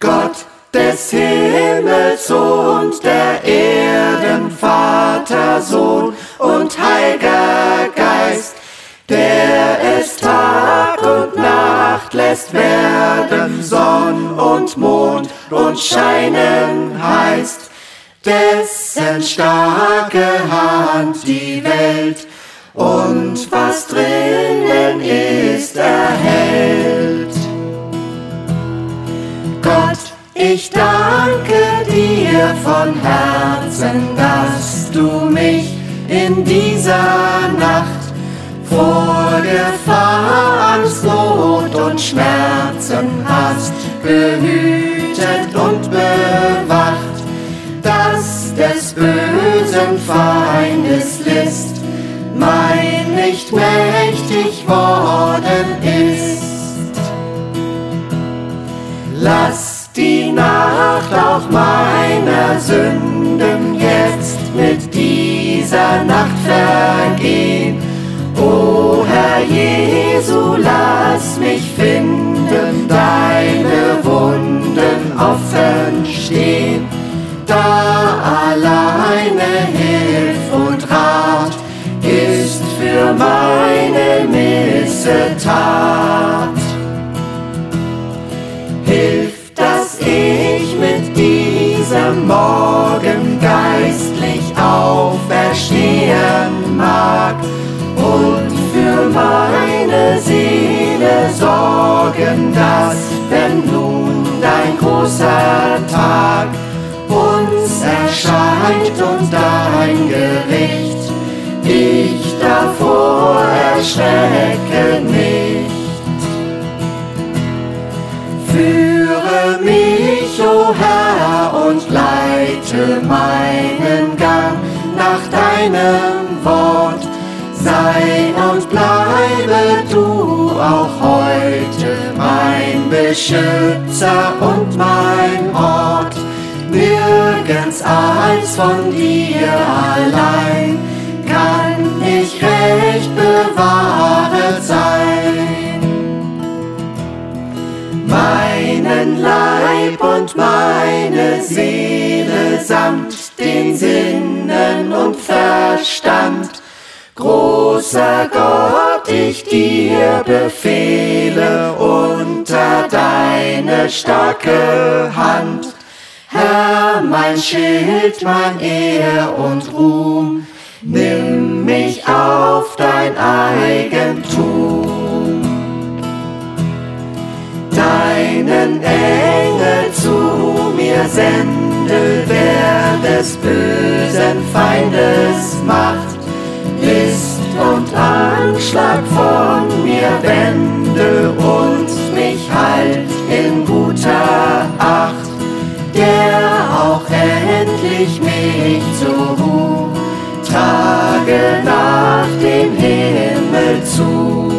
Gott des Himmels und der Erden, Vater, Sohn und Heiliger Geist, der es Tag und Nacht lässt werden, Sonn und Mond und scheinen heißt, dessen starke Hand die Welt und was drinnen ist erhält. Gott, ich danke dir von Herzen, dass du mich in dieser Nacht vor Gefahr, Angst, Not und Schmerzen hast behütet und bewacht, dass des bösen Feindes List mein nicht mächtig worden ist. Lass die Nacht auch meiner Sünden jetzt mit dieser Nacht vergehen. O Herr Jesu, lass mich finden, deine Wunden offen stehen, da alleine Hilf und Rat ist für meine Missetat. Hilf, dass ich mit diesem Morgen geistlich auferstehen mag und für meine Seele sorgen, dass, wenn nun dein großer Tag uns erscheint und dein Gericht, ich davor erschrecke nicht. Führe mich, o Herr, und leite meinen Gang nach deinem Wort. Sei und bleibe du auch heute mein Beschützer und mein Ort. Nirgends als von dir allein kann ich recht bewahret sein. Meinen Leib und meine Seele samt den Sinnen und Verstand, großer Gott, ich dir befehle unter deine starke Hand. Herr, mein Schild, mein Ehr und Ruhm, nimm mich auf dein Eigentum. Deinen Engel zu mir sende, wer des bösen Feindes Macht List und Anschlag von mir wende und mich halt in guter Acht, der auch endlich mich zur Ruhe trage nach dem Himmel zu.